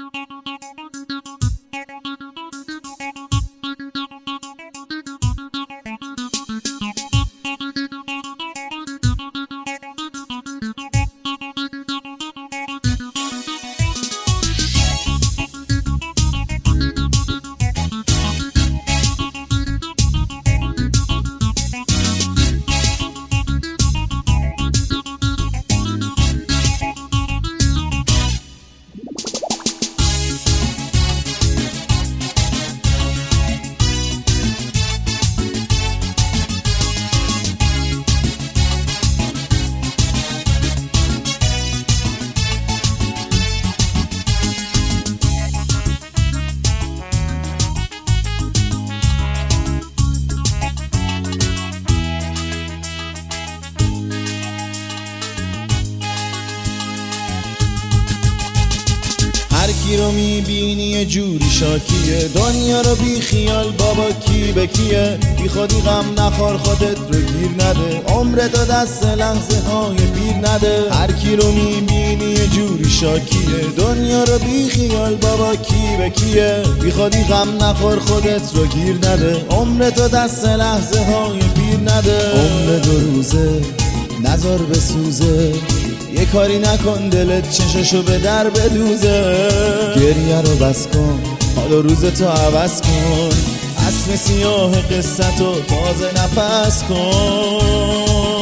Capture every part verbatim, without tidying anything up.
هر کی رو میبینی یه جوری شاکیه، دنیا رو بی خیال بابا کی به کیه. بی خودی غم نخور خودت رو گیر نده، عمرتو دست لحظه های پیر نده. هر کی رو میبینی یه جوری شاکیه، دنیا رو بی خیال بابا کی به کیه. بی خودی غم نخور خودت رو گیر نده، عمرتو دست لحظه های پیر نده. عمر دو روزه نظر بسوزه، یه کاری نکن دلت چششو به در بدوزه. گریه رو بس کن حالا روزتو عوض کن، اسم سیاه قصتو تازه نفس کن.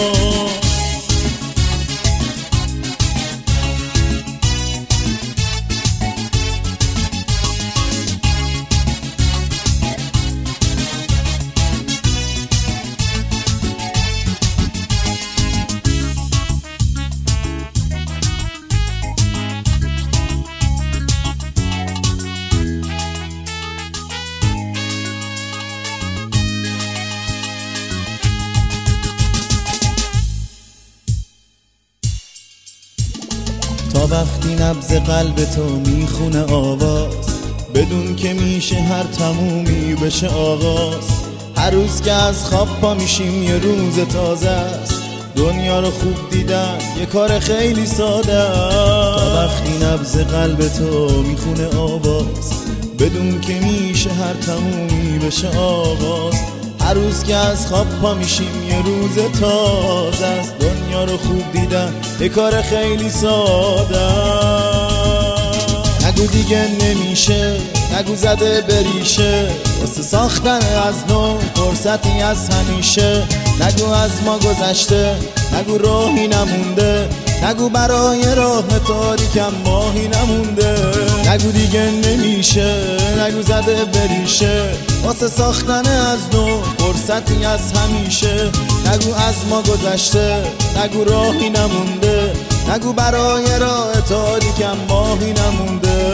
تا وقتی نبض قلب تو میخونه آواز، بدون که میشه هر تمومی بشه آغاز. هر روز که از خواب پا میشیم یه روز تازه است، دنیا رو خوب دیدن یه کار خیلی ساده است. تا وقتی نبض قلب تو میخونه آواز، بدون که میشه هر تمومی بشه آغاز. هر روز که از خواب پا میشیم یه روز تازه است، دنیا رو خوب دیدن یه کار خیلی ساده. نگو دیگه نمیشه، نگو زده بریشه، واسه ساختن از نو فرصتی از همیشه. نگو از ما گذشته، نگو راهی نمونده، نگو برای راه تاریکم ماهی نمونده. نگو دیگه نمیشه، نگو زده بریشه، واسه ساختن از نو فرصتی از همیشه. نگو از ما گذشته، نگو راهی نمونده، نگو برای راه تاریکم ماهی نمونده.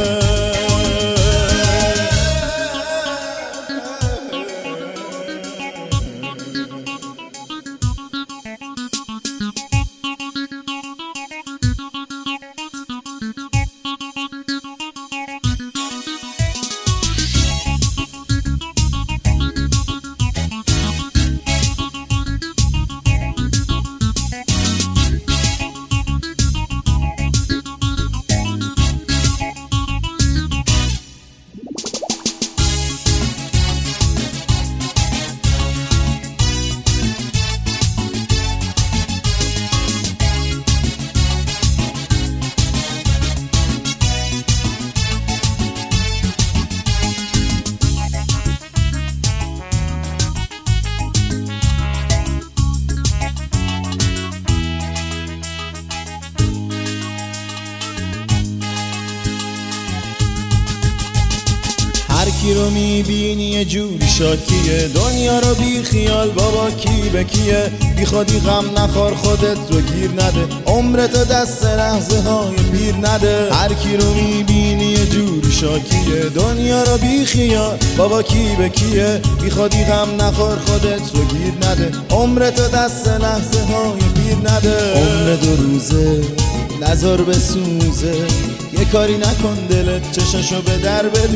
هر کی رو میبینی یه جوری شاکیه، دنیا رو بی خیال بابا کی به کیه. بی خودی غم نخور خودت رو گیر نده، عمرتو دست لحظه های پیر نده. هر کی رو میبینی یه جوری شاکیه، دنیا رو بی خیال بابا کی به کیه. بی خودی غم نخور خودت رو گیر نده، عمرتو دست لحظه های پیر نده. عمر دو روزه نظر بسوزه، یه کاری نکن دلت چششو به در بدوزه.